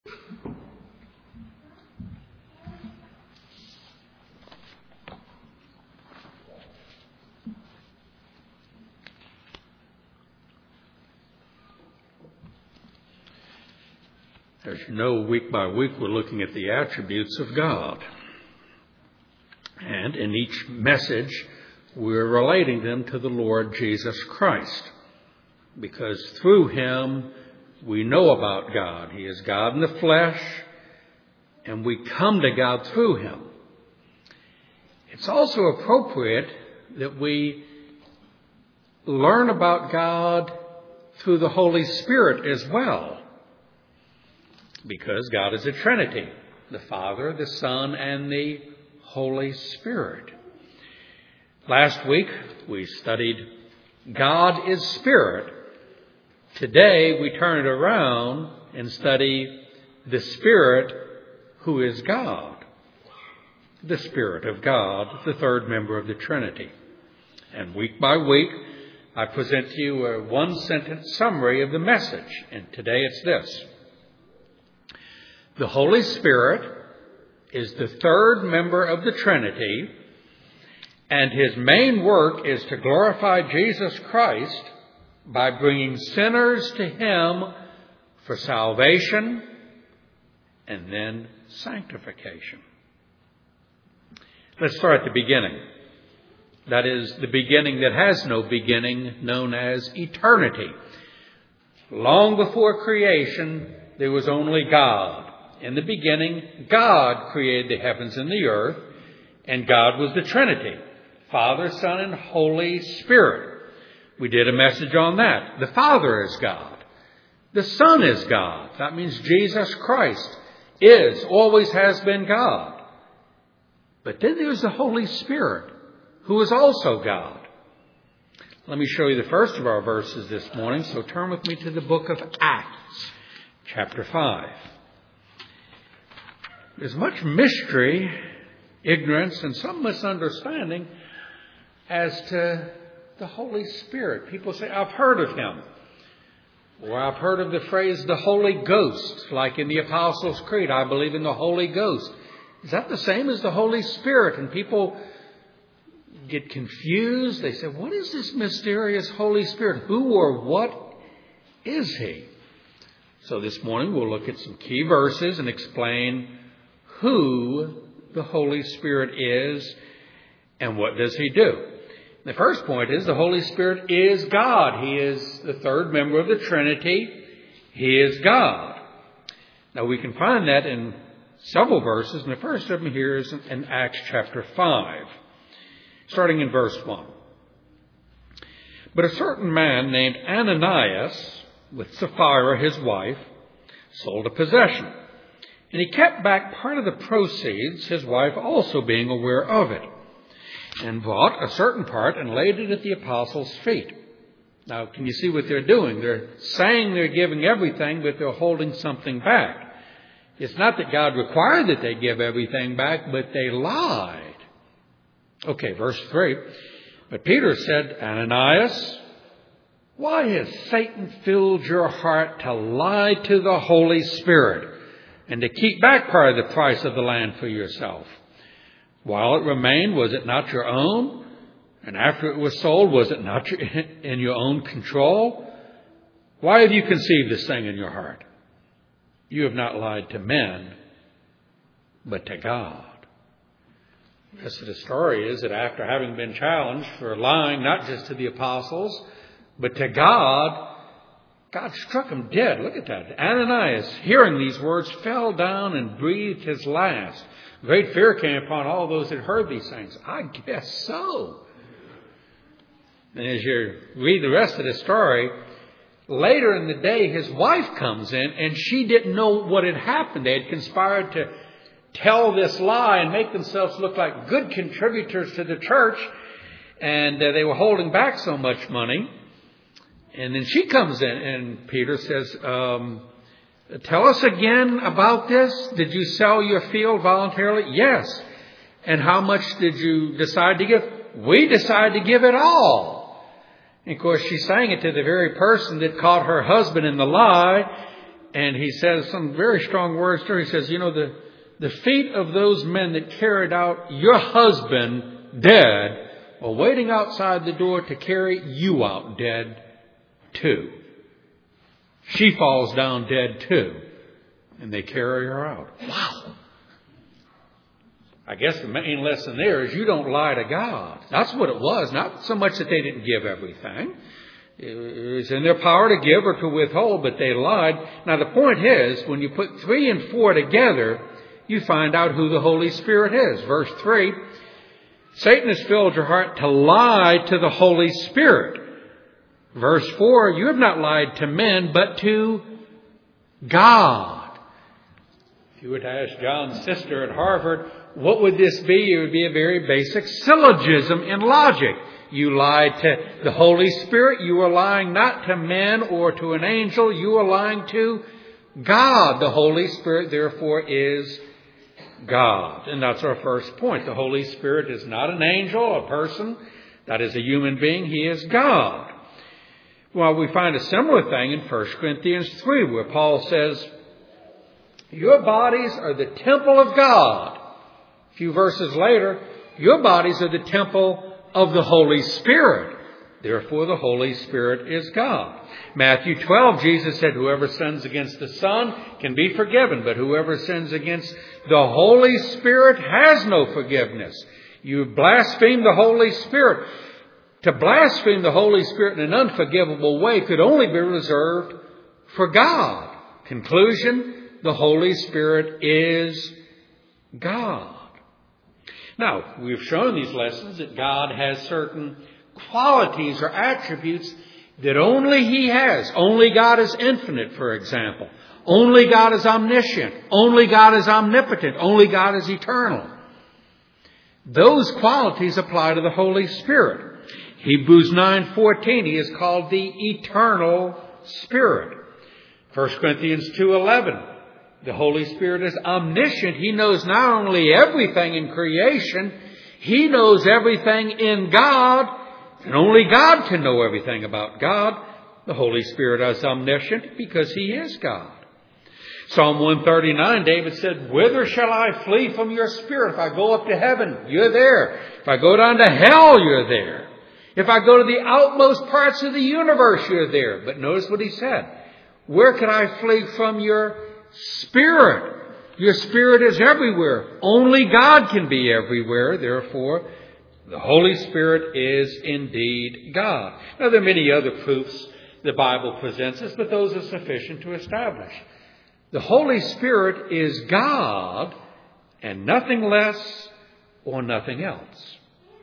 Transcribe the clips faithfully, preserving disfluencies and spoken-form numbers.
As you know, week by week we're looking at the attributes of God. And in each message, we're relating them to the Lord Jesus Christ. Because through Him, we know about God. He is God in the flesh, and we come to God through Him. It's also appropriate that we learn about God through the Holy Spirit as well. Because God is a Trinity, the Father, the Son, and the Holy Spirit. Last week, we studied God is Spirit. Today, we turn it around and study the Spirit who is God. The Spirit of God, the third member of the Trinity. And week by week, I present to you a one-sentence summary of the message. And today it's this. The Holy Spirit is the third member of the Trinity, and His main work is to glorify Jesus Christ by bringing sinners to Him for salvation and then sanctification. Let's start at the beginning. That is, the beginning that has no beginning, known as eternity. Long before creation, there was only God. In the beginning, God created the heavens and the earth, and God was the Trinity, Father, Son, and Holy Spirit. We did a message on that. The Father is God. The Son is God. That means Jesus Christ is, always has been God. But then there's the Holy Spirit, who is also God. Let me show you the first of our verses this morning, so turn with me to the book of Acts, chapter five. There's much mystery, ignorance, and some misunderstanding as to the Holy Spirit. People say, I've heard of Him. Or I've heard of the phrase, the Holy Ghost, like in the Apostles' Creed. I believe in the Holy Ghost. Is that the same as the Holy Spirit? And people get confused. They say, what is this mysterious Holy Spirit? Who or what is He? So this morning we'll look at some key verses and explain who the Holy Spirit is and what does He do. The first point is the Holy Spirit is God. He is the third member of the Trinity. He is God. Now we can find that in several verses, and the first of them here is in Acts chapter five, starting in verse one. But a certain man named Ananias, with Sapphira his wife, sold a possession. And he kept back part of the proceeds, his wife also being aware of it, and bought a certain part and laid it at the apostles' feet. Now, can you see what they're doing? They're saying they're giving everything, but they're holding something back. It's not that God required that they give everything back, but they lied. Okay, verse three. But Peter said, Ananias, why has Satan filled your heart to lie to the Holy Spirit and to keep back part of the price of the land for yourself? While it remained, was it not your own? And after it was sold, was it not your, in your own control? Why have you conceived this thing in your heart? You have not lied to men, but to God. Yes, the story is that after having been challenged for lying not just to the apostles, but to God, God struck him dead. Look at that. Ananias, hearing these words, fell down and breathed his last. Great fear came upon all those that heard these things. I guess so. And as you read the rest of the story, later in the day, his wife comes in, and she didn't know what had happened. They had conspired to tell this lie and make themselves look like good contributors to the church, and uh, they were holding back so much money. And then she comes in, and Peter says, um, tell us again about this. Did you sell your field voluntarily? Yes. And how much did you decide to give? We decided to give it all. And of course, she's saying it to the very person that caught her husband in the lie. and he says some very strong words to her. He says, you know, the, the feet of those men that carried out your husband dead are waiting outside the door to carry you out dead too. She falls down dead too, and they carry her out. Wow. I guess the main lesson there is you don't lie to God. That's what it was. Not so much that they didn't give everything. It was in their power to give or to withhold, but they lied. Now the point is, when you put three and four together, you find out who the Holy Spirit is. Verse three, Satan has filled your heart to lie to the Holy Spirit. Verse four, you have not lied to men, but to God. If you were to ask John's sister at Harvard, what would this be? It would be a very basic syllogism in logic. You lied to the Holy Spirit. You are lying not to men or to an angel. You are lying to God. The Holy Spirit, therefore, is God. And that's our first point. The Holy Spirit is not an angel, a person. That is a human being. He is God. Well, we find a similar thing in First Corinthians three, where Paul says, your bodies are the temple of God. A few verses later, your bodies are the temple of the Holy Spirit. Therefore, the Holy Spirit is God. Matthew twelve, Jesus said, whoever sins against the Son can be forgiven, but whoever sins against the Holy Spirit has no forgiveness. You blaspheme the Holy Spirit. To blaspheme the Holy Spirit in an unforgivable way could only be reserved for God. Conclusion, the Holy Spirit is God. Now, we've shown these lessons that God has certain qualities or attributes that only He has. Only God is infinite, for example. Only God is omniscient. Only God is omnipotent. Only God is eternal. Those qualities apply to the Holy Spirit. Hebrews nine fourteen, He is called the Eternal Spirit. First Corinthians two eleven, the Holy Spirit is omniscient. He knows not only everything in creation, He knows everything in God, and only God can know everything about God. The Holy Spirit is omniscient because He is God. Psalm one thirty-nine, David said, whither shall I flee from your Spirit? If I go up to heaven, you're there. If I go down to hell, you're there. If I go to the outmost parts of the universe, you're there. But notice what he said. Where can I flee from your Spirit? Your Spirit is everywhere. Only God can be everywhere. Therefore, the Holy Spirit is indeed God. Now, there are many other proofs the Bible presents us, but those are sufficient to establish. The Holy Spirit is God and nothing less or nothing else.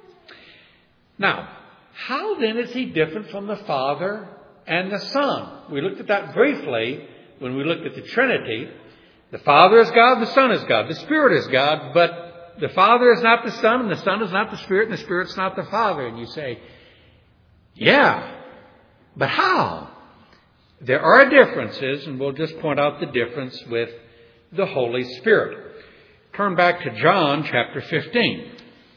Now, how then is He different from the Father and the Son? We looked at that briefly when we looked at the Trinity. The Father is God, the Son is God, the Spirit is God, but the Father is not the Son, and the Son is not the Spirit, and the Spirit's not the Father. And you say, yeah, but how? There are differences, and we'll just point out the difference with the Holy Spirit. Turn back to John chapter fifteen.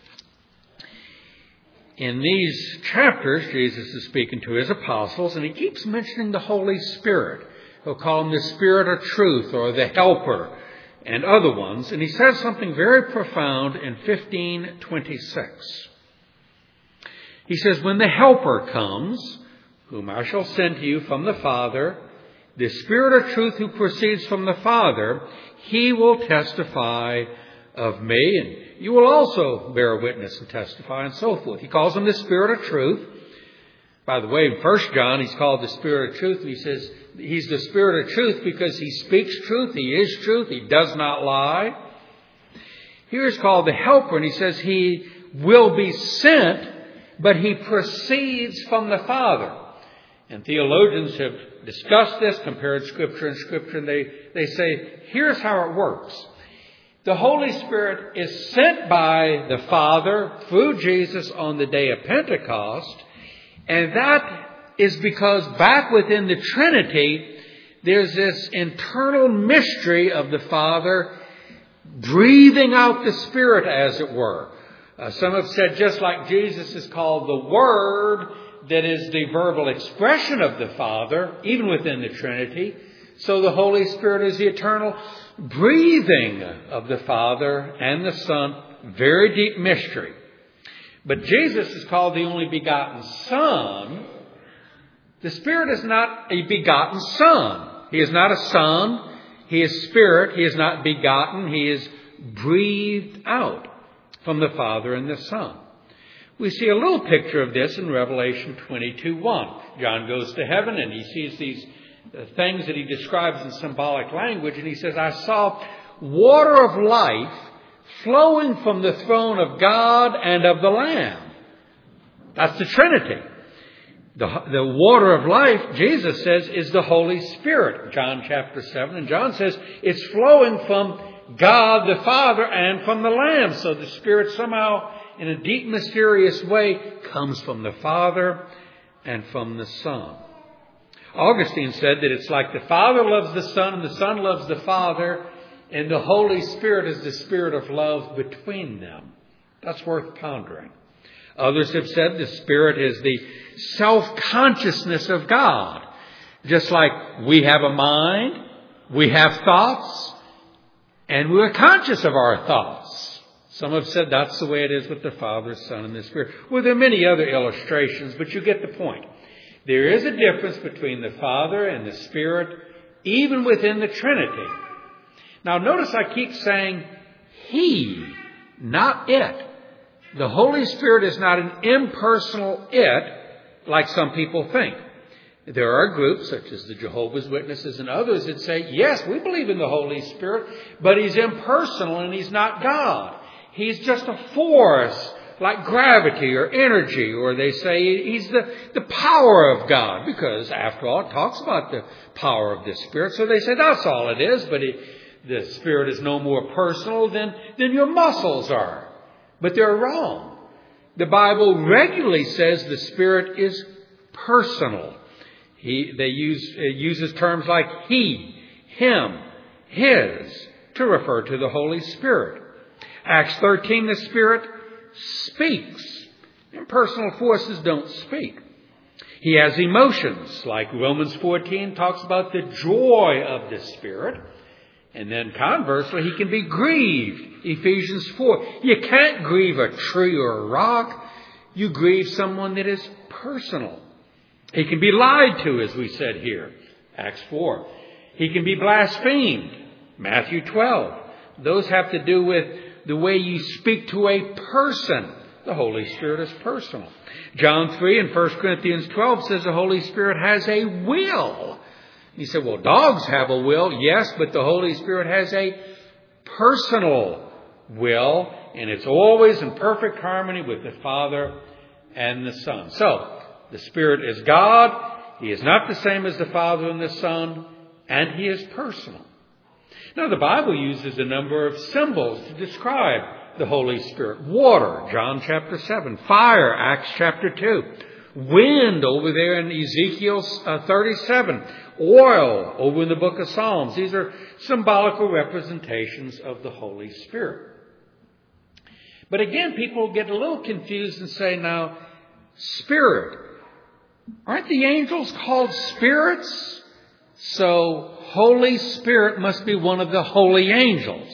In these chapters, Jesus is speaking to His apostles, and He keeps mentioning the Holy Spirit. He'll call Him the Spirit of Truth or the Helper and other ones. And He says something very profound in fifteen twenty-six. He says, when the Helper comes, whom I shall send to you from the Father, the Spirit of Truth who proceeds from the Father, He will testify of me, and you will also bear witness and testify, and so forth. He calls Him the Spirit of Truth. By the way, in First John, He's called the Spirit of Truth. He says He's the Spirit of Truth because He speaks truth. He is truth. He does not lie. Here He's called the Helper, and He says He will be sent, but He proceeds from the Father. And theologians have discussed this, compared Scripture and Scripture, and they, they say, here's how it works. The Holy Spirit is sent by the Father through Jesus on the day of Pentecost, and that is because back within the Trinity, there's this internal mystery of the Father breathing out the Spirit, as it were. Uh, some have said just like Jesus is called the Word, that is the verbal expression of the Father, even within the Trinity, So the Holy Spirit is the eternal breathing of the Father and the Son. Very deep mystery. But Jesus is called the only begotten Son. The Spirit is not a begotten Son. He is not a Son. He is Spirit. He is not begotten. He is breathed out from the Father and the Son. We see a little picture of this in Revelation twenty-two one. John goes to heaven and he sees these things that he describes in symbolic language. And he says, I saw water of life flowing from the throne of God and of the Lamb. That's the Trinity. The, the water of life, Jesus says, is the Holy Spirit. John chapter seven. And John says it's flowing from God the Father and from the Lamb. So the Spirit somehow, in a deep, mysterious way, comes from the Father and from the Son. Augustine said that it's like the Father loves the Son and the Son loves the Father, and the Holy Spirit is the Spirit of love between them. That's worth pondering. Others have said the Spirit is the self-consciousness of God. Just like we have a mind, we have thoughts, and we're conscious of our thoughts. Some have said that's the way it is with the Father, Son, and the Spirit. Well, there are many other illustrations, but you get the point. There is a difference between the Father and the Spirit, even within the Trinity. Now, notice I keep saying He, not it. The Holy Spirit is not an impersonal it, like some people think. There are groups, such as the Jehovah's Witnesses and others, that say, yes, we believe in the Holy Spirit, but He's impersonal and He's not God. He's just a force, like gravity or energy, or they say He's the, the power of God, because after all, it talks about the power of the Spirit. So they say that's all it is, but it, the Spirit is no more personal than, than your muscles are. But they're wrong. The Bible regularly says the Spirit is personal. He, they use, it uses terms like He, Him, His, to refer to the Holy Spirit. Acts thirteen, the Spirit speaks. Impersonal forces don't speak. He has emotions, like Romans fourteen talks about the joy of the Spirit. And then conversely, He can be grieved. Ephesians four. You can't grieve a tree or a rock. You grieve someone that is personal. He can be lied to, as we said here. Acts four. He can be blasphemed. Matthew twelve. Those have to do with the way you speak to a person. The Holy Spirit is personal. John three and First Corinthians twelve says the Holy Spirit has a will. You say, well, dogs have a will. Yes, but the Holy Spirit has a personal will, and it's always in perfect harmony with the Father and the Son. So, the Spirit is God. He is not the same as the Father and the Son, and He is personal. Now, the Bible uses a number of symbols to describe the Holy Spirit. Water, John chapter seven. Fire, Acts chapter two. Wind, over there in Ezekiel thirty-seven. Oil, over in the book of Psalms. These are symbolical representations of the Holy Spirit. But again, people get a little confused and say, now, Spirit, aren't the angels called spirits? So, Holy Spirit must be one of the holy angels.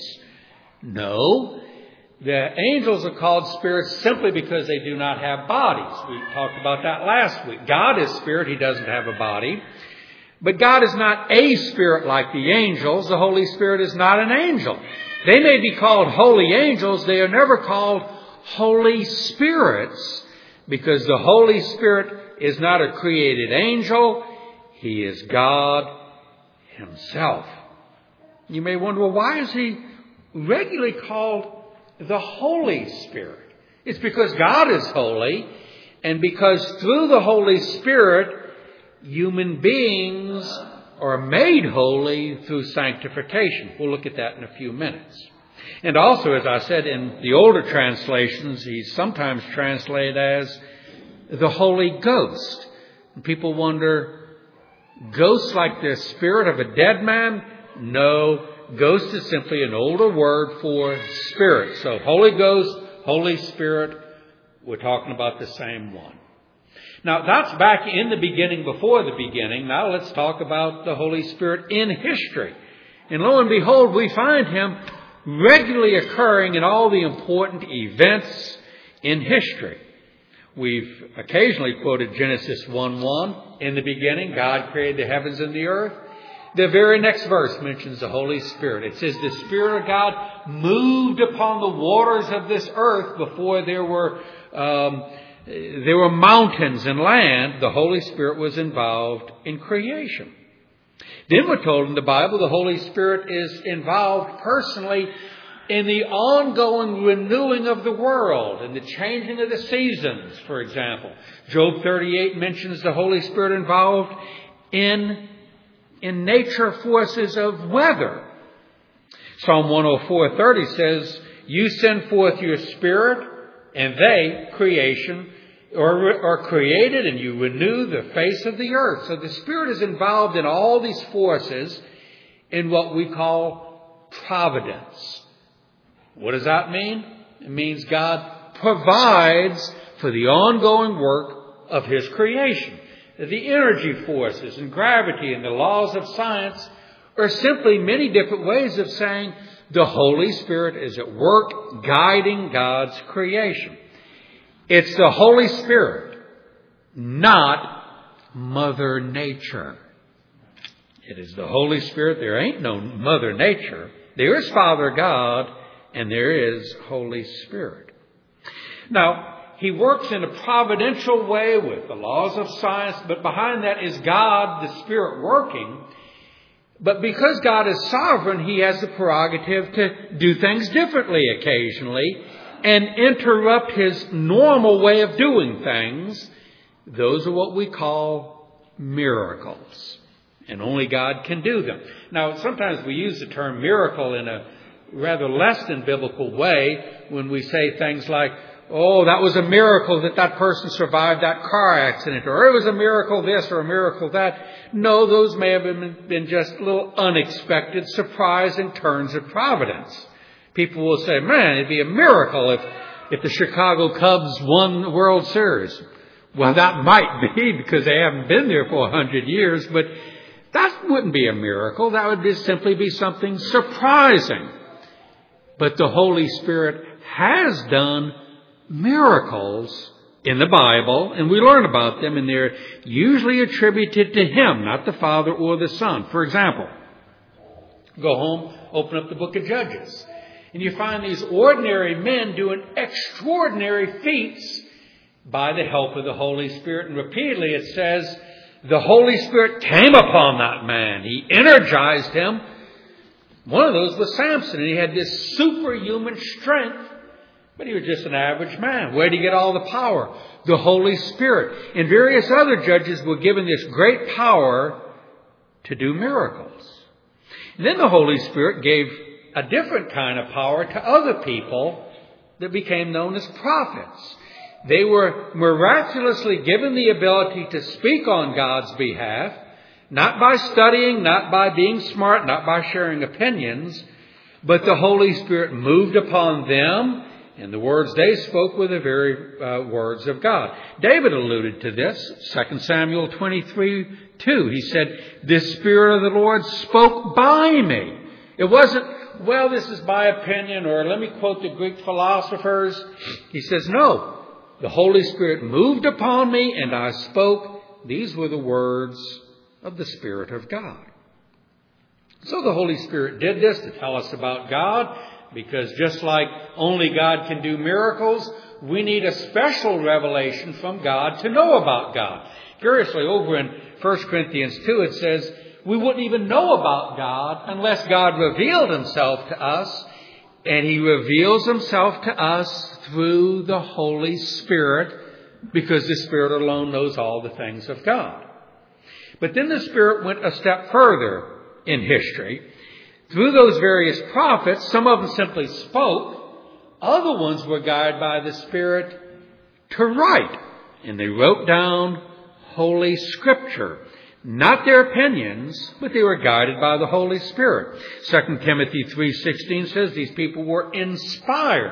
No. The angels are called spirits simply because they do not have bodies. We talked about that last week. God is spirit. He doesn't have a body. But God is not a spirit like the angels. The Holy Spirit is not an angel. They may be called holy angels. They are never called holy spirits, because the Holy Spirit is not a created angel. He is God Himself. You may wonder, well, why is He regularly called the Holy Spirit? It's because God is holy, and because through the Holy Spirit, human beings are made holy through sanctification. We'll look at that in a few minutes. And also, as I said, in the older translations, He's sometimes translated as the Holy Ghost. And people wonder, ghost like the spirit of a dead man? No. Ghost is simply an older word for spirit. So Holy Ghost, Holy Spirit, we're talking about the same one. Now, that's back in the beginning, before the beginning. Now, let's talk about the Holy Spirit in history. And lo and behold, we find Him regularly occurring in all the important events in history. We've occasionally quoted Genesis one one. In the beginning, God created the heavens and the earth. The very next verse mentions the Holy Spirit. It says the Spirit of God moved upon the waters of this earth before there were um, there were mountains and land. The Holy Spirit was involved in creation. Then we're told in the Bible the Holy Spirit is involved personally in the ongoing renewing of the world and the changing of the seasons, for example. Job thirty-eight mentions the Holy Spirit involved in, in nature forces of weather. Psalm one oh four thirty says, you send forth your Spirit, and they, creation, are, are created, and you renew the face of the earth. So the Spirit is involved in all these forces in what we call providence. What does that mean? It means God provides for the ongoing work of His creation. The energy forces and gravity and the laws of science are simply many different ways of saying the Holy Spirit is at work guiding God's creation. It's the Holy Spirit, not Mother Nature. It is the Holy Spirit. There ain't no Mother Nature. There is Father God, and there is Holy Spirit. Now, He works in a providential way with the laws of science, but behind that is God, the Spirit, working. But because God is sovereign, He has the prerogative to do things differently occasionally and interrupt His normal way of doing things. Those are what we call miracles. And only God can do them. Now, sometimes we use the term miracle in a rather less than biblical way when we say things like, oh, that was a miracle that that person survived that car accident, or it was a miracle this or a miracle that. No, those may have been, been just little unexpected, surprising turns of providence. People will say, man, it'd be a miracle if, if the Chicago Cubs won the World Series. Well, that might be because they haven't been there for a hundred years, but that wouldn't be a miracle. That would just simply be something surprising. But the Holy Spirit has done miracles in the Bible, and we learn about them, and they're usually attributed to Him, not the Father or the Son. For example, go home, open up the book of Judges, and you find these ordinary men doing extraordinary feats by the help of the Holy Spirit. And repeatedly it says, the Holy Spirit came upon that man. He energized him. One of those was Samson, and he had this superhuman strength. But he was just an average man. Where did he get all the power? The Holy Spirit. And various other judges were given this great power to do miracles. And then the Holy Spirit gave a different kind of power to other people that became known as prophets. They were miraculously given the ability to speak on God's behalf, not by studying, not by being smart, not by sharing opinions, but the Holy Spirit moved upon them. And the words they spoke were the very uh, words of God. David alluded to this, Second Samuel twenty-three two. He said, the Spirit of the Lord spoke by me. It wasn't, well, this is my opinion, or let me quote the Greek philosophers. He says, no, the Holy Spirit moved upon me and I spoke. These were the words of the Spirit of God. So the Holy Spirit did this to tell us about God. Because just like only God can do miracles, we need a special revelation from God to know about God. Curiously, over in First Corinthians two, it says we wouldn't even know about God unless God revealed Himself to us. And He reveals Himself to us through the Holy Spirit, because the Spirit alone knows all the things of God. But then the Spirit went a step further in history. Through those various prophets, some of them simply spoke. Other ones were guided by the Spirit to write. And they wrote down Holy Scripture. Not their opinions, but they were guided by the Holy Spirit. Second Timothy three sixteen says these people were inspired.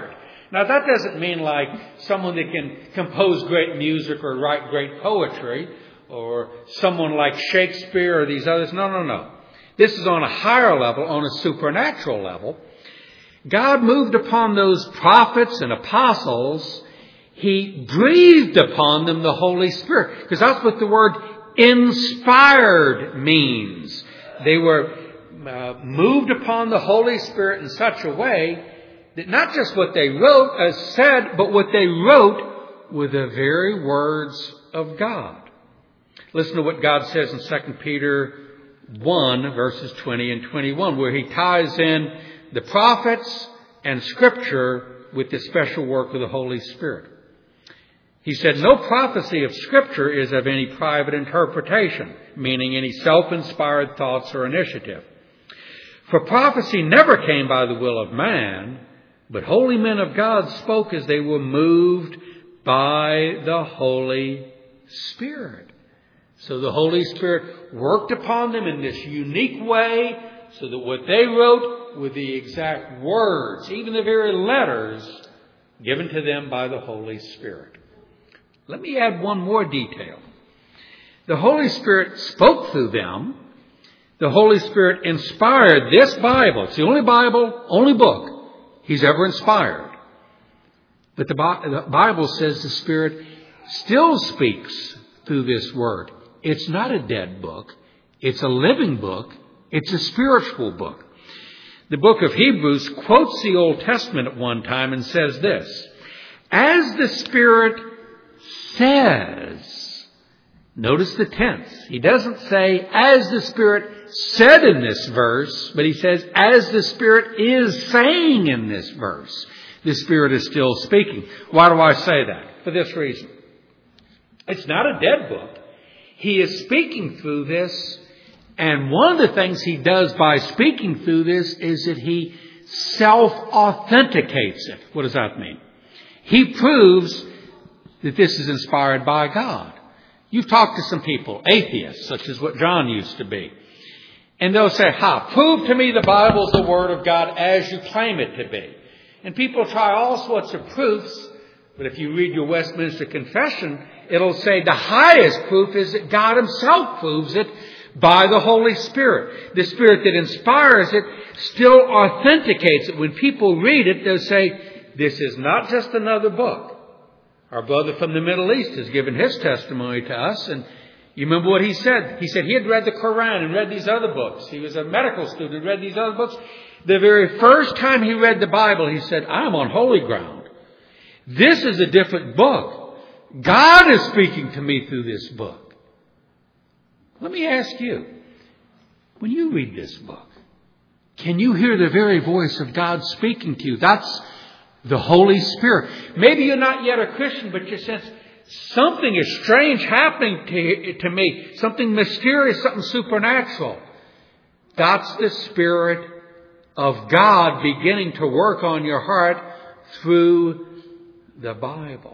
Now, that doesn't mean like someone that can compose great music or write great poetry, or someone like Shakespeare or these others. No, no, no. This is on a higher level, on a supernatural level. God moved upon those prophets and apostles. He breathed upon them the Holy Spirit, because that's what the word inspired means. They were uh, moved upon the Holy Spirit in such a way that not just what they wrote, uh, said, but what they wrote were the very words of God. Listen to what God says in Second Peter one, verses twenty and twenty-one, where he ties in the prophets and Scripture with the special work of the Holy Spirit. He said, no prophecy of Scripture is of any private interpretation, meaning any self-inspired thoughts or initiative. For prophecy never came by the will of man, but holy men of God spoke as they were moved by the Holy Spirit. So the Holy Spirit worked upon them in this unique way, so that what they wrote were the exact words, even the very letters, given to them by the Holy Spirit. Let me add one more detail. The Holy Spirit spoke through them. The Holy Spirit inspired this Bible. It's the only Bible, only book He's ever inspired. But the Bible says the Spirit still speaks through this Word. It's not a dead book. It's a living book. It's a spiritual book. The book of Hebrews quotes the Old Testament at one time and says this, as the Spirit says, notice the tense. He doesn't say, as the Spirit said in this verse, but he says, as the Spirit is saying in this verse. The Spirit is still speaking. Why do I say that? For this reason. It's not a dead book. He is speaking through this, and one of the things he does by speaking through this is that he self-authenticates it. What does that mean? He proves that this is inspired by God. You've talked to some people, atheists, such as what John used to be. And they'll say, ha, prove to me the Bible's the Word of God as you claim it to be. And people try all sorts of proofs, but if you read your Westminster Confession, it'll say the highest proof is that God Himself proves it by the Holy Spirit. The Spirit that inspires it still authenticates it. When people read it, they'll say, this is not just another book. Our brother from the Middle East has given his testimony to us, and you remember what he said? He said he had read the Quran and read these other books. He was a medical student, read these other books. The very first time he read the Bible, he said, I'm on holy ground. This is a different book. God is speaking to me through this book. Let me ask you, when you read this book, can you hear the very voice of God speaking to you? That's the Holy Spirit. Maybe you're not yet a Christian, but you sense something is strange happening to, to me. Something mysterious, something supernatural. That's the Spirit of God beginning to work on your heart through the Bible.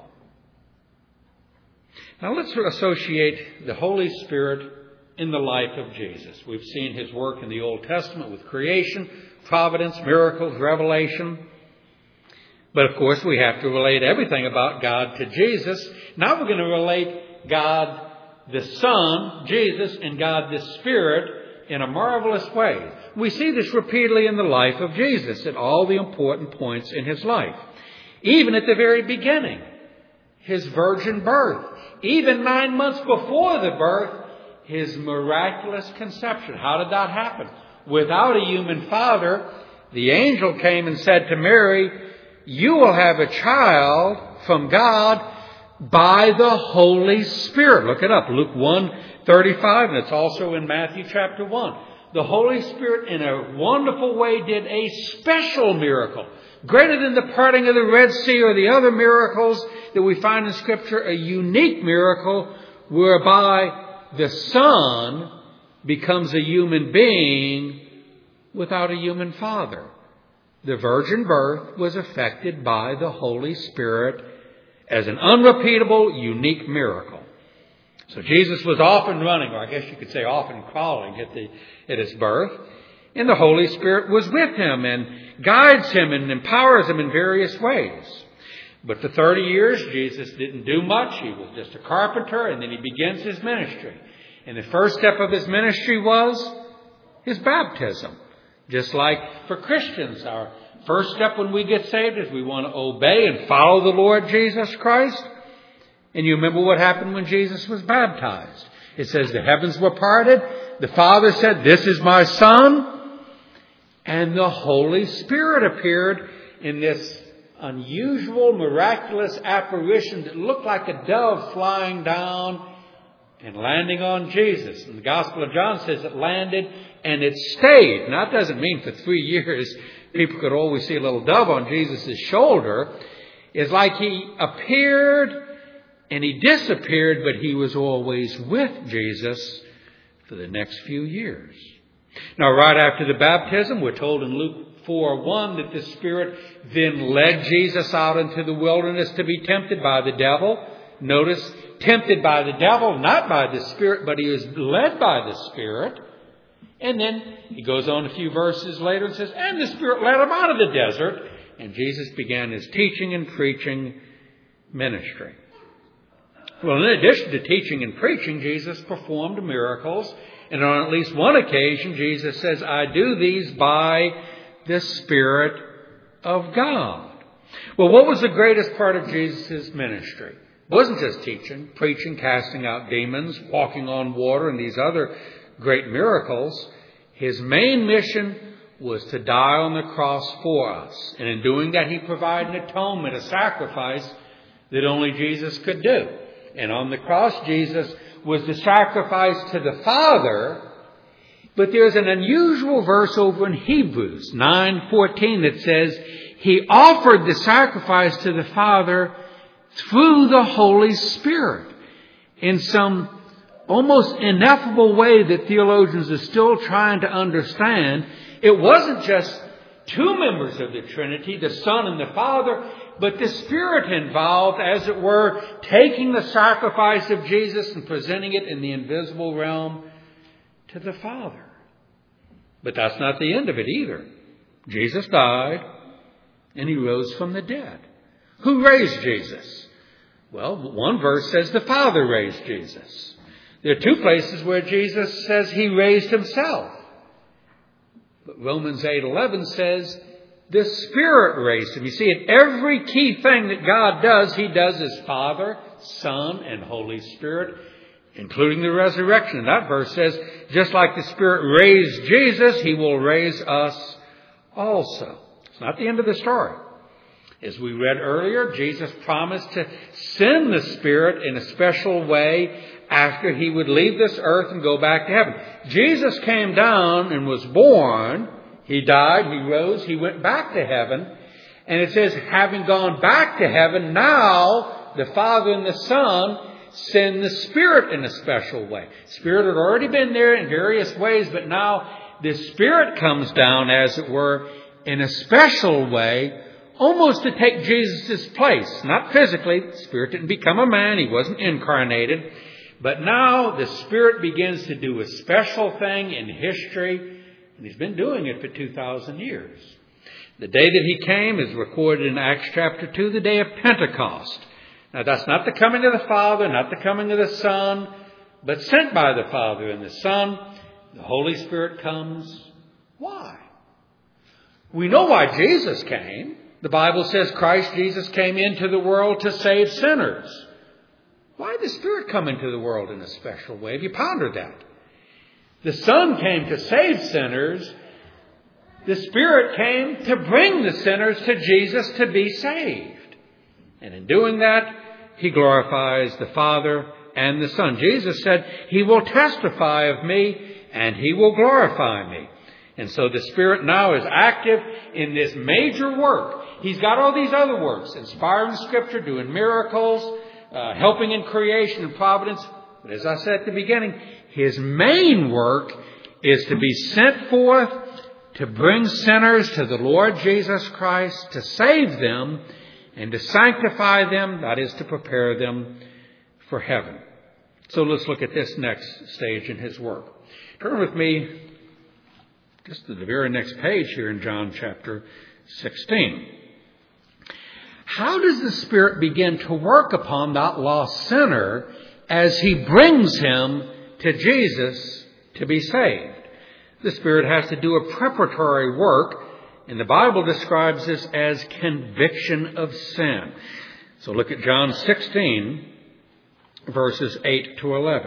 Now let's associate the Holy Spirit in the life of Jesus. We've seen His work in the Old Testament with creation, providence, miracles, revelation. But of course we have to relate everything about God to Jesus. Now we're going to relate God the Son, Jesus, and God the Spirit in a marvelous way. We see this repeatedly in the life of Jesus at all the important points in His life. Even at the very beginning, His virgin birth. Even nine months before the birth, His miraculous conception. How did that happen? Without a human father, the angel came and said to Mary, you will have a child from God by the Holy Spirit. Look it up. Luke one thirty-five, and it's also in Matthew chapter one. The Holy Spirit, in a wonderful way, did a special miracle. Greater than the parting of the Red Sea or the other miracles that we find in Scripture, a unique miracle whereby the Son becomes a human being without a human father. The virgin birth was effected by the Holy Spirit as an unrepeatable, unique miracle. So Jesus was off and running, or I guess you could say off and crawling at, the, at His birth. And the Holy Spirit was with Him and guides Him and empowers Him in various ways. But for thirty years, Jesus didn't do much. He was just a carpenter, and then he begins his ministry. And the first step of his ministry was his baptism. Just like for Christians, our first step when we get saved is we want to obey and follow the Lord Jesus Christ. And you remember what happened when Jesus was baptized. It says the heavens were parted. The Father said, "This is my Son." And the Holy Spirit appeared in this unusual, miraculous apparition that looked like a dove flying down and landing on Jesus. And the Gospel of John says it landed and it stayed. Now, that doesn't mean for three years people could always see a little dove on Jesus' shoulder. It's like he appeared and he disappeared, but he was always with Jesus for the next few years. Now, right after the baptism, we're told in Luke four one that the Spirit then led Jesus out into the wilderness to be tempted by the devil. Notice, tempted by the devil, not by the Spirit, but he was led by the Spirit. And then he goes on a few verses later and says, and the Spirit led him out of the desert. And Jesus began his teaching and preaching ministry. Well, in addition to teaching and preaching, Jesus performed miracles. And on at least one occasion, Jesus says, I do these by the Spirit of God. Well, what was the greatest part of Jesus' ministry? It wasn't just teaching, preaching, casting out demons, walking on water, and these other great miracles. His main mission was to die on the cross for us. And in doing that, he provided an atonement, a sacrifice that only Jesus could do. And on the cross, Jesus was the sacrifice to the Father. But there's an unusual verse over in Hebrews nine fourteen that says, he offered the sacrifice to the Father through the Holy Spirit. In some almost ineffable way that theologians are still trying to understand, it wasn't just two members of the Trinity, the Son and the Father, but the Spirit involved, as it were, taking the sacrifice of Jesus and presenting it in the invisible realm to the Father. But that's not the end of it either. Jesus died and he rose from the dead. Who raised Jesus? Well, one verse says the Father raised Jesus. There are two places where Jesus says he raised himself. But Romans eight eleven says the Spirit raised him. You see, in every key thing that God does, he does as Father, Son, and Holy Spirit, including the resurrection. And that verse says, just like the Spirit raised Jesus, he will raise us also. It's not the end of the story. As we read earlier, Jesus promised to send the Spirit in a special way after he would leave this earth and go back to heaven. Jesus came down and was born. He died, he rose, he went back to heaven. And it says, having gone back to heaven, now the Father and the Son send the Spirit in a special way. Spirit had already been there in various ways, but now the Spirit comes down, as it were, in a special way, almost to take Jesus' place. Not physically. The Spirit didn't become a man. He wasn't incarnated. But now the Spirit begins to do a special thing in history. And he's been doing it for two thousand years. The day that he came is recorded in Acts chapter two, the day of Pentecost. Now that's not the coming of the Father, not the coming of the Son, but sent by the Father and the Son. The Holy Spirit comes. Why? We know why Jesus came. The Bible says Christ Jesus came into the world to save sinners. Why did the Spirit come into the world in a special way? Have you pondered that? The Son came to save sinners. The Spirit came to bring the sinners to Jesus to be saved. And in doing that, he glorifies the Father and the Son. Jesus said, he will testify of me and he will glorify me. And so the Spirit now is active in this major work. He's got all these other works, inspiring Scripture, doing miracles, uh, helping in creation and providence. But as I said at the beginning, his main work is to be sent forth to bring sinners to the Lord Jesus Christ, to save them and to sanctify them, that is, to prepare them for heaven. So let's look at this next stage in his work. Turn with me just to the very next page here in John chapter sixteen. How does the Spirit begin to work upon that lost sinner as he brings him to Jesus to be saved? The Spirit has to do a preparatory work, and the Bible describes this as conviction of sin. So look at John sixteen, verses eight to eleven.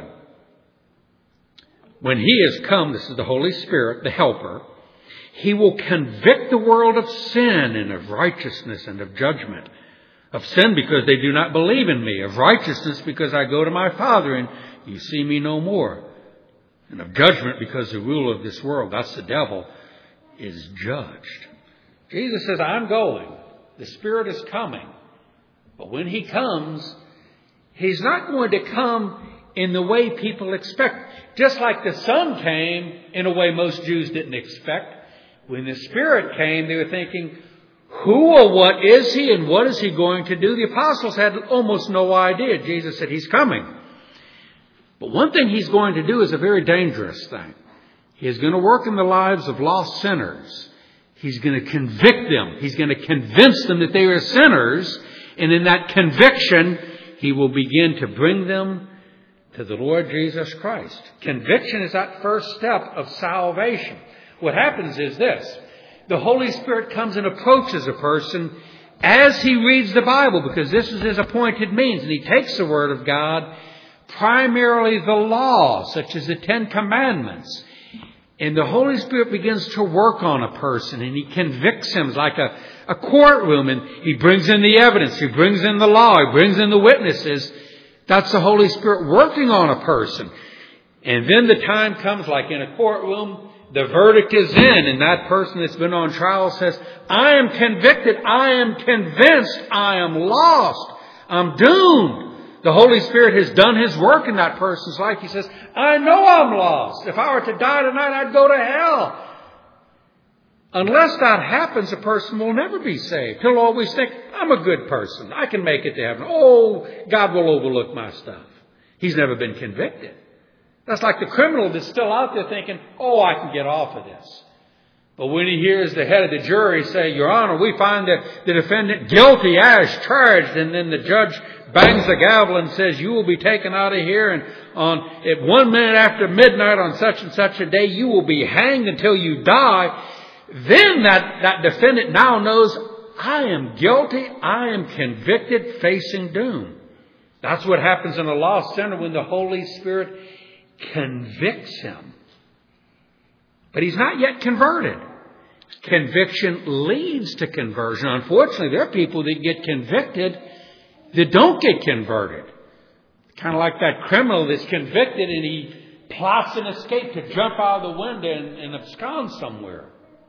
When he is come, this is the Holy Spirit, the Helper, he will convict the world of sin and of righteousness and of judgment. Of sin because they do not believe in me. Of righteousness because I go to my Father and you see me no more. And of judgment because the ruler of this world, that's the devil, is judged. Jesus says, I'm going. The Spirit is coming. But when he comes, he's not going to come in the way people expect. Just like the Son came in a way most Jews didn't expect. When the Spirit came, they were thinking, who or what is he and what is he going to do? The apostles had almost no idea. Jesus said, he's coming. But one thing he's going to do is a very dangerous thing. He is going to work in the lives of lost sinners. He's going to convict them. He's going to convince them that they are sinners. And in that conviction, he will begin to bring them to the Lord Jesus Christ. Conviction is that first step of salvation. What happens is this. The Holy Spirit comes and approaches a person as he reads the Bible, because this is his appointed means. And he takes the Word of God, primarily the law, such as the Ten Commandments. And the Holy Spirit begins to work on a person, and he convicts him like a, a courtroom. And he brings in the evidence. He brings in the law. He brings in the witnesses. That's the Holy Spirit working on a person. And then the time comes, like in a courtroom, the verdict is in, and that person that's been on trial says, I am convicted, I am convinced, I am lost, I'm doomed. The Holy Spirit has done his work in that person's life. He says, I know I'm lost. If I were to die tonight, I'd go to hell. Unless that happens, a person will never be saved. He'll always think, I'm a good person, I can make it to heaven. Oh, God will overlook my stuff. He's never been convicted. That's like the criminal that's still out there thinking, oh, I can get off of this. But when he hears the head of the jury say, Your Honor, we find the, the defendant guilty as charged, and then the judge bangs the gavel and says, you will be taken out of here, and on at one minute after midnight on such and such a day, you will be hanged until you die. Then that, that defendant now knows, I am guilty, I am convicted, facing doom. That's what happens in a lost sinner when the Holy Spirit convicts him. But he's not yet converted. Conviction leads to conversion. Unfortunately, there are people that get convicted that don't get converted. Kind of like that criminal that's convicted and he plots an escape to jump out of the window and, and abscond somewhere.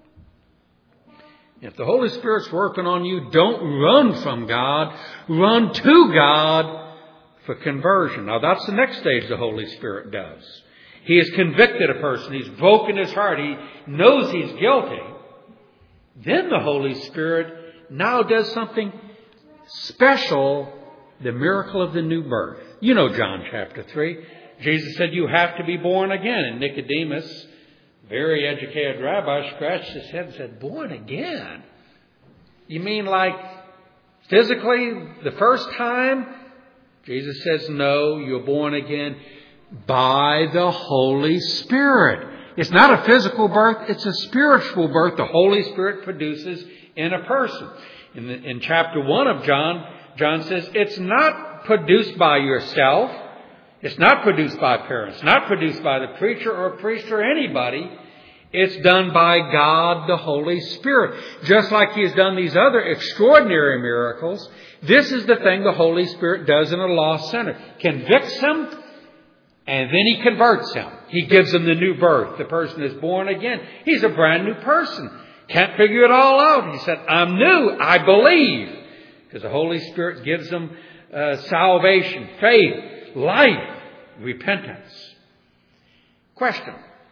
If the Holy Spirit's working on you, don't run from God. Run to God for conversion. Now that's the next stage the Holy Spirit does. He has convicted a person. He's broken his heart. He knows he's guilty. Then the Holy Spirit now does something special, the miracle of the new birth. You know John chapter three. Jesus said you have to be born again. And Nicodemus, very educated rabbi, scratched his head and said, born again? You mean like physically the first time? Jesus says, no, you're born again by the Holy Spirit. It's not a physical birth, it's a spiritual birth the Holy Spirit produces in a person. In, the, in chapter one of John, John says, it's not produced by yourself. It's not produced by parents, not produced by the preacher or priest or anybody. It's done by God, the Holy Spirit. Just like He has done these other extraordinary miracles, this is the thing the Holy Spirit does in a lost sinner. Convicts him, and then He converts him. He gives him the new birth. The person is born again. He's a brand new person. Can't figure it all out. He said, I'm new. I believe. Because the Holy Spirit gives him uh, salvation, faith, life, repentance. Question.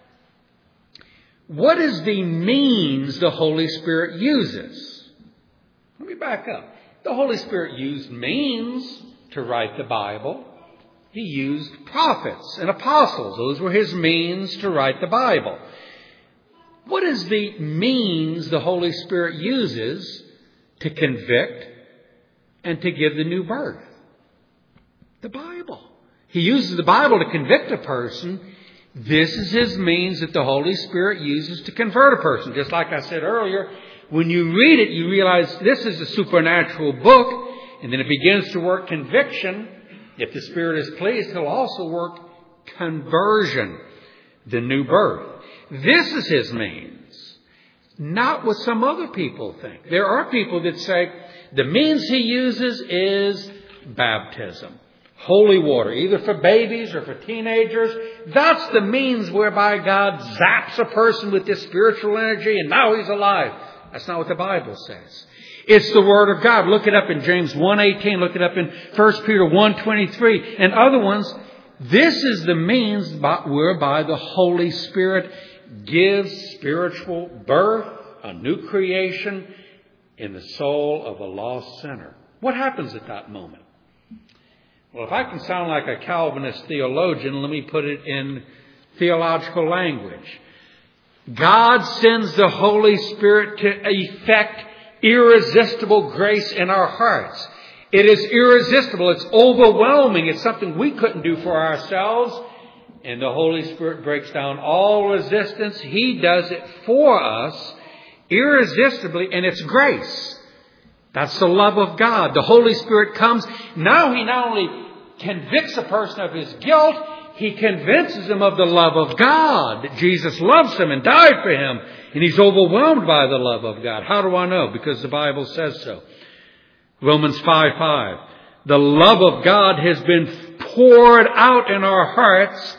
What is the means the Holy Spirit uses? Let me back up. The Holy Spirit used means to write the Bible. He used prophets and apostles. Those were His means to write the Bible. What is the means the Holy Spirit uses to convict, and to give the new birth? The Bible. He uses the Bible to convict a person. This is His means that the Holy Spirit uses to convert a person. Just like I said earlier, when you read it, you realize this is a supernatural book, and then it begins to work conviction. If the Spirit is pleased, He'll also work conversion, the new birth. This is His means, not what some other people think. There are people that say the means He uses is baptism. Holy water, either for babies or for teenagers. That's the means whereby God zaps a person with this spiritual energy and now he's alive. That's not what the Bible says. It's the Word of God. Look it up in James one eighteen. Look it up in First Peter one twenty-three and other ones. This is the means by, whereby the Holy Spirit gives spiritual birth, a new creation in the soul of a lost sinner. What happens at that moment? Well, if I can sound like a Calvinist theologian, let me put it in theological language. God sends the Holy Spirit to effect irresistible grace in our hearts. It is irresistible. It's overwhelming. It's something we couldn't do for ourselves. And the Holy Spirit breaks down all resistance. He does it for us irresistibly, and it's grace. That's the love of God. The Holy Spirit comes. Now He not only convicts a person of his guilt, He convinces him of the love of God. That Jesus loves him and died for him. And he's overwhelmed by the love of God. How do I know? Because the Bible says so. Romans five five. The love of God has been poured out in our hearts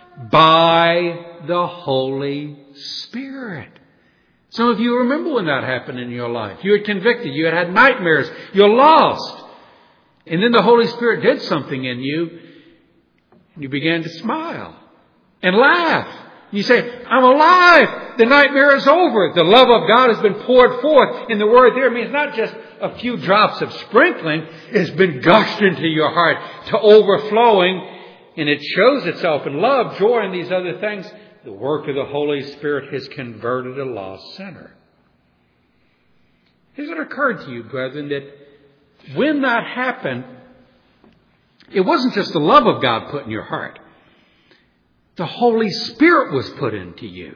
by the Holy Spirit. Some of you remember when that happened in your life. You were convicted. You had had nightmares. You're lost. And then the Holy Spirit did something in you. And you began to smile and laugh. You say, I'm alive. The nightmare is over. The love of God has been poured forth. And the word there means not just a few drops of sprinkling. It's been gushed into your heart to overflowing. And it shows itself in love, joy, and these other things. The work of the Holy Spirit has converted a lost sinner. Has it occurred to you, brethren, that when that happened, it wasn't just the love of God put in your heart. The Holy Spirit was put into you.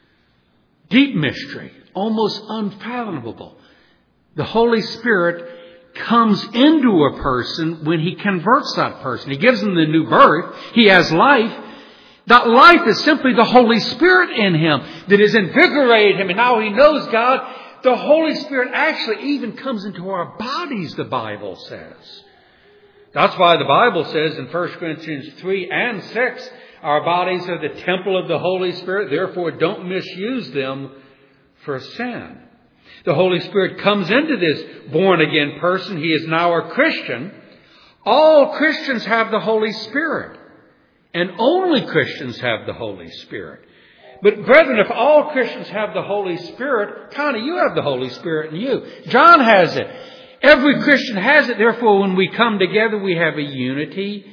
Deep mystery, almost unfathomable. The Holy Spirit comes into a person when He converts that person. He gives them the new birth. He has life. That life is simply the Holy Spirit in him that has invigorated him. And now he knows God. The Holy Spirit actually even comes into our bodies, the Bible says. That's why the Bible says in First Corinthians three and six, our bodies are the temple of the Holy Spirit. Therefore, don't misuse them for sin. The Holy Spirit comes into this born-again person. He is now a Christian. All Christians have the Holy Spirit. And only Christians have the Holy Spirit. But brethren, if all Christians have the Holy Spirit, Connie, you have the Holy Spirit in you. John has it. Every Christian has it. Therefore, when we come together, we have a unity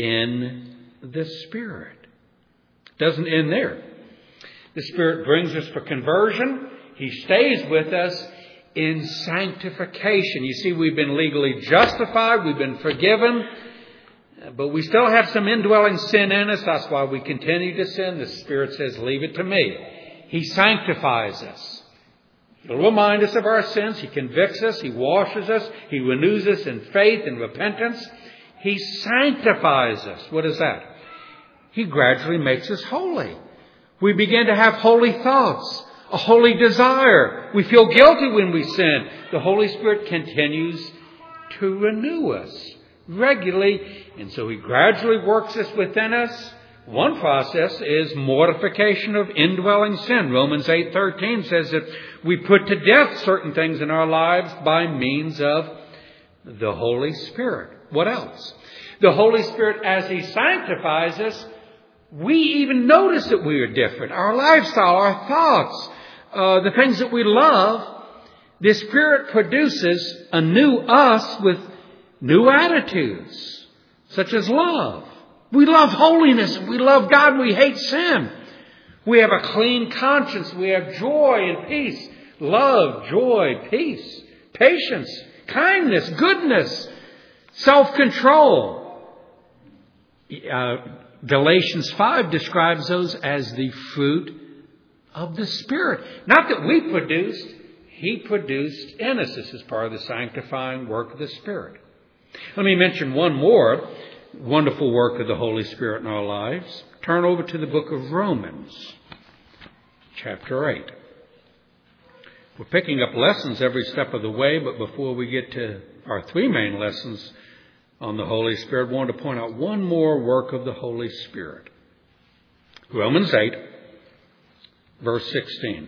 in the Spirit. It doesn't end there. The Spirit brings us for conversion. He stays with us in sanctification. You see, we've been legally justified. We've been forgiven. But we still have some indwelling sin in us. That's why we continue to sin. The Spirit says, leave it to me. He sanctifies us. He'll remind us of our sins. He convicts us. He washes us. He renews us in faith and repentance. He sanctifies us. What is that? He gradually makes us holy. We begin to have holy thoughts, a holy desire. We feel guilty when we sin. The Holy Spirit continues to renew us regularly. And so He gradually works this within us. One process is mortification of indwelling sin. Romans eight thirteen says that we put to death certain things in our lives by means of the Holy Spirit. What else? The Holy Spirit, as He sanctifies us, we even notice that we are different. Our lifestyle, our thoughts, uh, the things that we love, the Spirit produces a new us with new attitudes, such as love. We love holiness. We love God. We hate sin. We have a clean conscience. We have joy and peace. Love, joy, peace, patience, kindness, goodness, self-control. Uh, Galatians five describes those as the fruit of the Spirit. Not that we produced, He produced in us. This is part of the sanctifying work of the Spirit. Let me mention one more wonderful work of the Holy Spirit in our lives. Turn over to the book of Romans, chapter eight. We're picking up lessons every step of the way, but before we get to our three main lessons on the Holy Spirit, I want to point out one more work of the Holy Spirit. Romans eight, verse sixteen.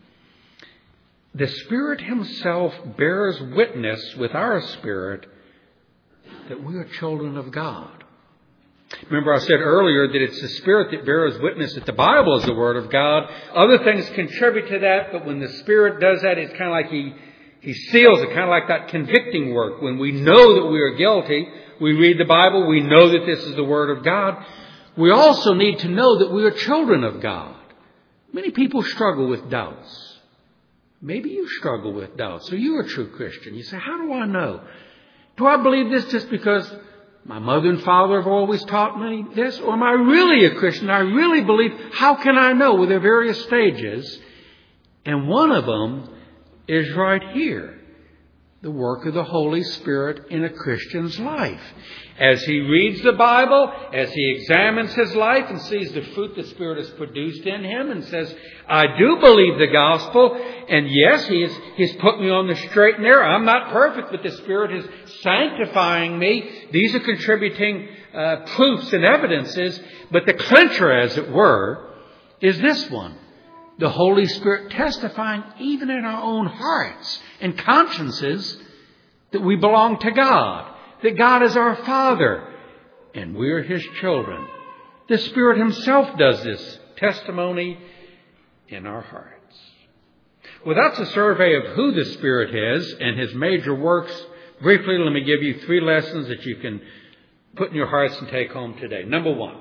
The Spirit Himself bears witness with our spirit that we are children of God. Remember, I said earlier that it's the Spirit that bears witness that the Bible is the Word of God. Other things contribute to that, but when the Spirit does that, it's kind of like He, he seals it, kind of like that convicting work. When we know that we are guilty, we read the Bible, we know that this is the Word of God. We also need to know that we are children of God. Many people struggle with doubts. Maybe you struggle with doubts. So you're a true Christian. You say, how do I know? Do I believe this just because my mother and father have always taught me this? Or am I really a Christian? I really believe. How can I know? Well, there are various stages. And one of them is right here. The work of the Holy Spirit in a Christian's life. As he reads the Bible, as he examines his life and sees the fruit the Spirit has produced in him and says, I do believe the gospel, and yes, he has, he's put me on the straight and narrow. I'm not perfect, but the Spirit is sanctifying me. These are contributing uh, proofs and evidences, but the clincher, as it were, is this one. The Holy Spirit testifying even in our own hearts and consciences that we belong to God, that God is our Father, and we are His children. The Spirit Himself does this testimony in our hearts. Well, that's a survey of who the Spirit is and His major works. Briefly, let me give you three lessons that you can put in your hearts and take home today. Number one,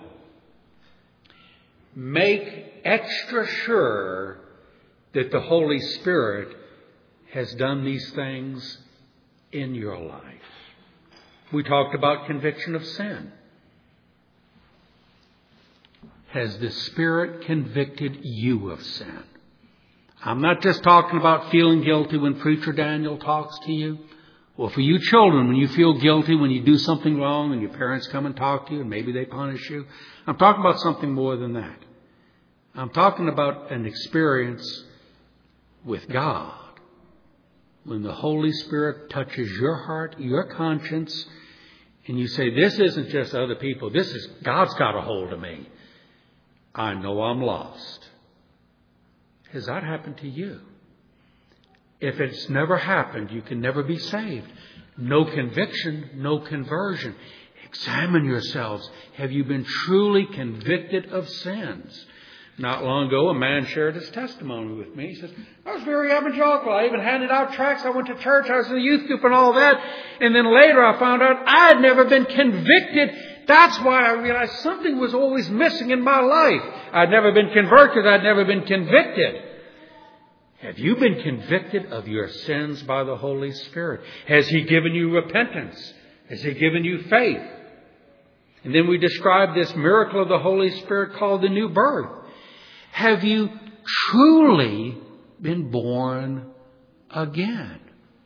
make extra sure that the Holy Spirit has done these things in your life. We talked about conviction of sin. Has the Spirit convicted you of sin? I'm not just talking about feeling guilty when Preacher Daniel talks to you. Or for you children, when you feel guilty when you do something wrong and your parents come and talk to you and maybe they punish you. I'm talking about something more than that. I'm talking about an experience with God. When the Holy Spirit touches your heart, your conscience, and you say, this isn't just other people. This is, God's got a hold of me. I know I'm lost. Has that happened to you? If it's never happened, you can never be saved. No conviction, no conversion. Examine yourselves. Have you been truly convicted of sins? Not long ago, a man shared his testimony with me. He says, I was very evangelical. I even handed out tracts. I went to church. I was in the youth group and all that. And then later I found out I had never been convicted. That's why I realized something was always missing in my life. I'd never been converted. I'd never been convicted. Have you been convicted of your sins by the Holy Spirit? Has He given you repentance? Has He given you faith? And then we describe this miracle of the Holy Spirit called the new birth. Have you truly been born again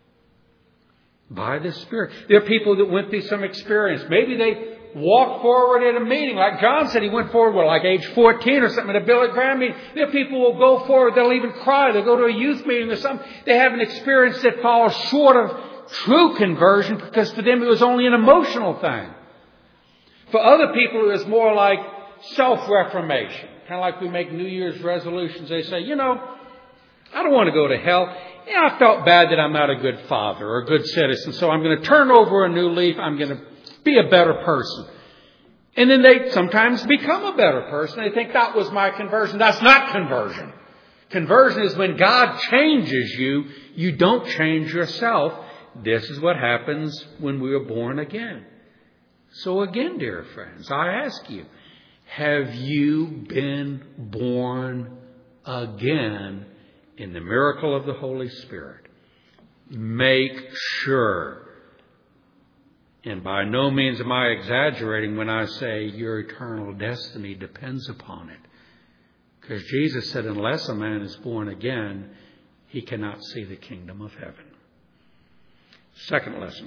by the Spirit? There are people that went through some experience. Maybe they walked forward at a meeting. Like John said, he went forward, well, like age fourteen or something at a Billy Graham meeting. There are people who will go forward. They'll even cry. They'll go to a youth meeting or something. They have an experience that falls short of true conversion because for them it was only an emotional thing. For other people, it was more like self-reformation. Kind of like we make New Year's resolutions. They say, you know, I don't want to go to hell. Yeah, I felt bad that I'm not a good father or a good citizen, so I'm going to turn over a new leaf. I'm going to be a better person. And then they sometimes become a better person. They think that was my conversion. That's not conversion. Conversion is when God changes you. You don't change yourself. This is what happens when we are born again. So again, dear friends, I ask you, have you been born again in the miracle of the Holy Spirit? make sure. And by no means am I exaggerating when I say your eternal destiny depends upon it. Because Jesus said, unless a man is born again, he cannot see the kingdom of heaven. Second lesson.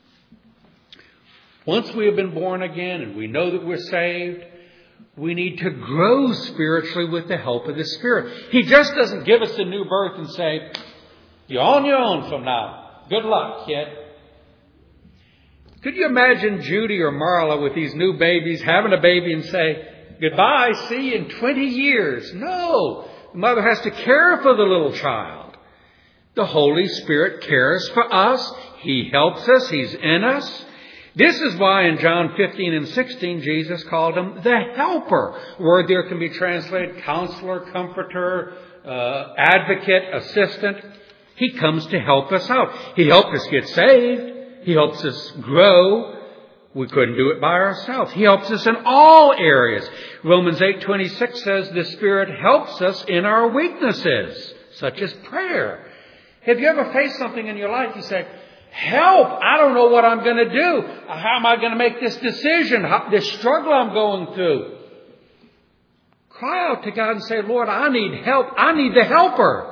Once we have been born again and we know that we're saved, we need to grow spiritually with the help of the Spirit. He just doesn't give us a new birth and say, you're on your own from now. Good luck, kid. Could you imagine Judy or Marla with these new babies having a baby and say, goodbye, see you in twenty years? No. The mother has to care for the little child. The Holy Spirit cares for us. He helps us. He's in us. This is why in John fifteen and sixteen, Jesus called him the Helper. Word there can be translated counselor, comforter, uh, advocate, assistant. He comes to help us out. He helped us get saved. He helps us grow. We couldn't do it by ourselves. He helps us in all areas. Romans eight twenty-six says the Spirit helps us in our weaknesses, such as prayer. Have you ever faced something in your life you say, help, I don't know what I'm going to do. How am I going to make this decision? How, this struggle I'm going through. Cry out to God and say, Lord, I need help. I need the helper.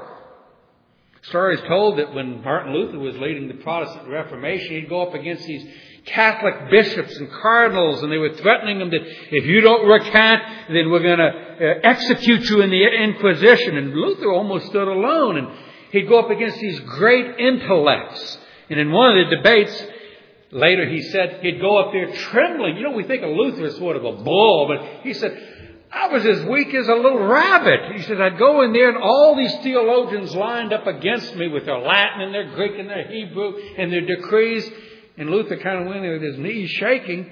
Story is told that when Martin Luther was leading the Protestant Reformation, he'd go up against these Catholic bishops and cardinals, and they were threatening him that if you don't recant, then we're going to uh, execute you in the Inquisition. And Luther almost stood alone, and he'd go up against these great intellects. And in one of the debates, later he said he'd go up there trembling. You know, we think of Luther as sort of a bull, but he said, I was as weak as a little rabbit. He said, I'd go in there and all these theologians lined up against me with their Latin and their Greek and their Hebrew and their decrees. And Luther kind of went there with his knees shaking,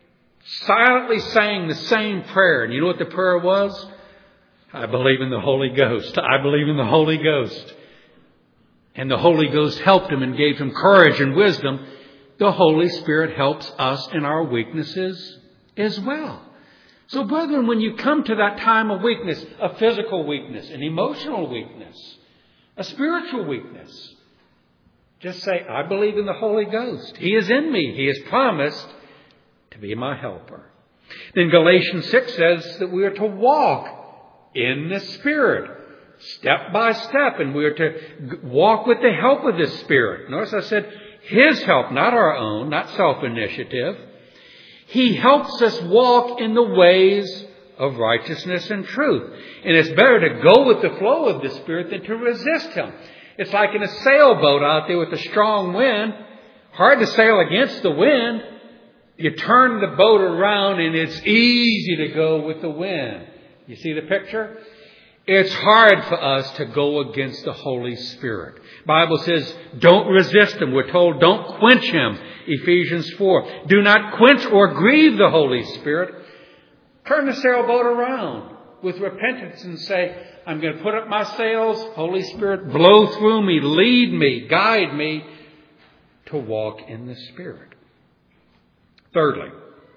silently saying the same prayer. And you know what the prayer was? I believe in the Holy Ghost. I believe in the Holy Ghost. And the Holy Ghost helped him and gave him courage and wisdom. The Holy Spirit helps us in our weaknesses as well. So, brethren, when you come to that time of weakness, a physical weakness, an emotional weakness, a spiritual weakness, just say, I believe in the Holy Ghost. He is in me. He has promised to be my helper. Then Galatians six says that we are to walk in the Spirit, step by step, and we are to walk with the help of the Spirit. Notice I said His help, not our own, not self-initiative. He helps us walk in the ways of righteousness and truth. And it's better to go with the flow of the Spirit than to resist Him. It's like in a sailboat out there with a strong wind. Hard to sail against the wind. You turn the boat around and it's easy to go with the wind. You see the picture? It's hard for us to go against the Holy Spirit. The Bible says, don't resist Him. We're told, don't quench Him. Ephesians four. Do not quench or grieve the Holy Spirit. Turn the sailboat around with repentance and say, I'm going to put up my sails. Holy Spirit, blow through me, lead me, guide me to walk in the Spirit. Thirdly,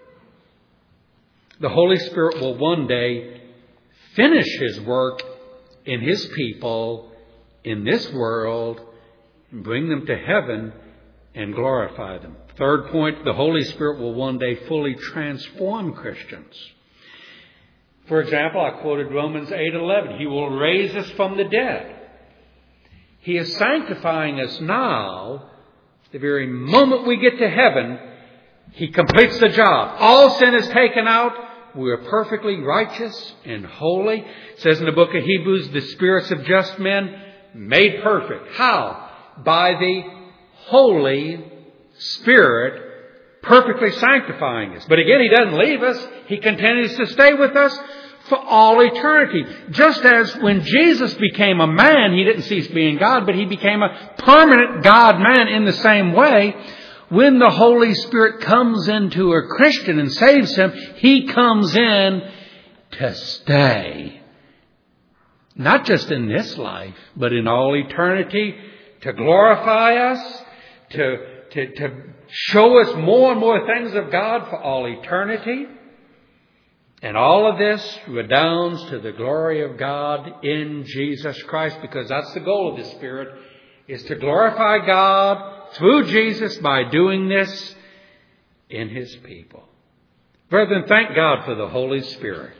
the Holy Spirit will one day finish His work in His people in this world and bring them to heaven and glorify them. Third point, the Holy Spirit will one day fully transform Christians. For example, I quoted Romans eight eleven. He will raise us from the dead. He is sanctifying us now. The very moment we get to heaven, He completes the job. All sin is taken out. We are perfectly righteous and holy. It says in the book of Hebrews, the spirits of just men made perfect. How? By the Holy Spirit perfectly sanctifying us. But again, He doesn't leave us. He continues to stay with us for all eternity. Just as when Jesus became a man, He didn't cease being God, but He became a permanent God-man in the same way. When the Holy Spirit comes into a Christian and saves him, He comes in to stay. Not just in this life, but in all eternity, to glorify us, to, to, to show us more and more things of God for all eternity. And all of this redounds to the glory of God in Jesus Christ, because that's the goal of the Spirit, is to glorify God through Jesus by doing this in His people. Brethren, thank God for the Holy Spirit.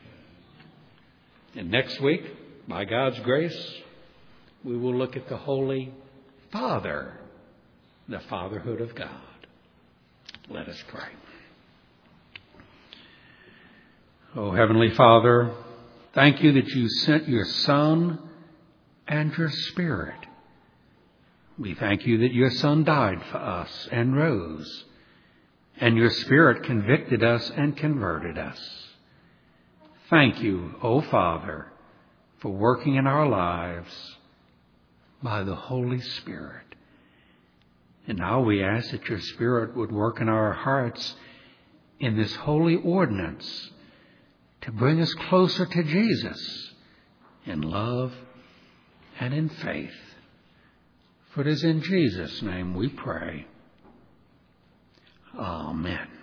And next week, by God's grace, we will look at the Holy Father, the fatherhood of God. Let us pray. Oh, Heavenly Father, thank you that you sent your Son and your Spirit. We thank you that your Son died for us and rose, and your Spirit convicted us and converted us. Thank you, O Father, for working in our lives by the Holy Spirit. And now we ask that your Spirit would work in our hearts in this holy ordinance to bring us closer to Jesus in love and in faith. For it is in Jesus' name we pray. Amen.